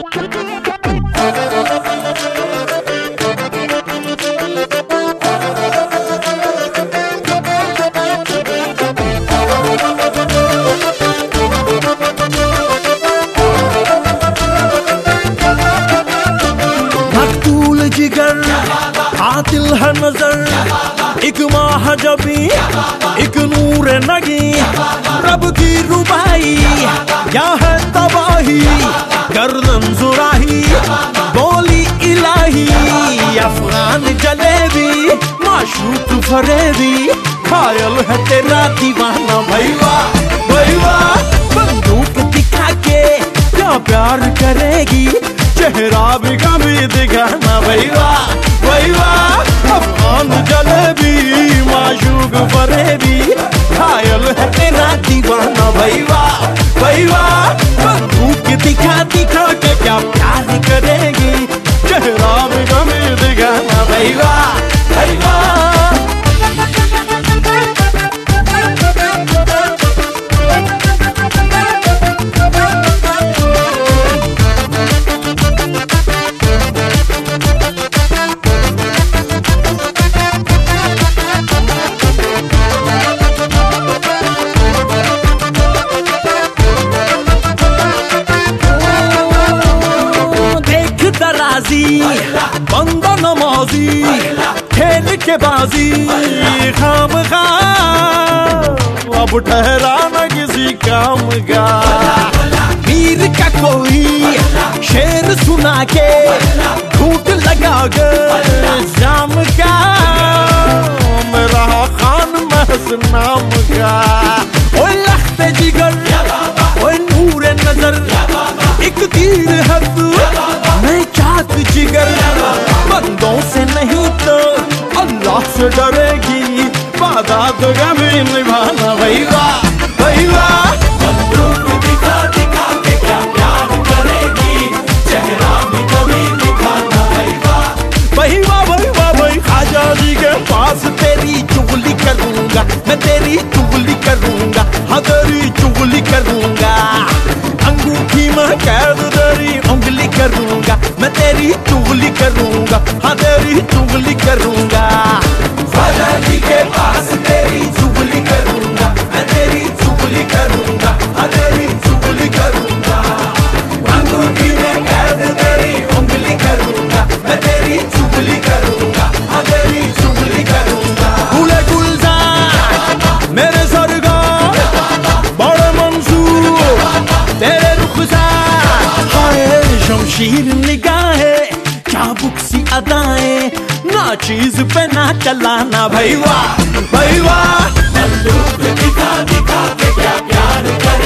जिगर आतिल है नजर, एक महाजबी एक नूर नगी, रब की रुबाई क्या है तबाही, गर्दन जुराही बोली इलाही, अफगान जलेबी माशूक फरेबी, खायल है तेरा दीवाना भैया भैया, बंदूक दिखा के क्या प्यार करेगी, चेहरा भी कभी दिखाना भैया भैया, अफगान जलेबी माशूक फरेबी, खायल है तेरा दीवाना भैया भैया, बंदूक दिखा दिखा के क्या प्यार करेगी, चेहरा भी कभी दिखाना भैया भैया। बंदा नमाजी खेल के बाजी खाम खा, अब ठहरा न किसी काम का, वीर का कोई शेर सुना के झूठ लगा कर जाम का, मेरा खान महस नाम का, ओ लख्ते जिगर ओ नूर नजर, एक तीर है तू मैं चाक जिगर, बंदों से नहीं तो अल्लाह से डरेगी, वादा तो कभी निभाना भैया भैया, बंदूक दिखा दिखा के क्या प्यार करेगी, चेहरा भी कभी दिखाना भैया भैया भैया भैया, खाजा जी के पास तेरी चुगली करूंगा मैं, तेरी चुगली करूंगा हाँ तेरी चुगली करूंगा, अंगूठी में कैद तेरी उंगली करूंगा मैं, तेरी चुगली करूंगा हाँ तेरी चुगली करूंगा, ख्वाजा जी के पास तेरी चुगली करूंगा मैं, तेरी चुगली करूंगा हाँ तेरी चुगली करूंगा, अंगूठी में कैद तेरी उंगली करूंगा मैं, तेरी चुगली करूंगा हाँ तेरी चुगली करूंगा, गुले गुलजार मेरे सरगार बड़े मंसूर तेरे रुखसार, हाय शमशीर निगाहें चाबुक सी अदाएं, ना चीज पे ना चलाना भैया भैया, बंदूक दिखा दिखा के क्या प्यार करे।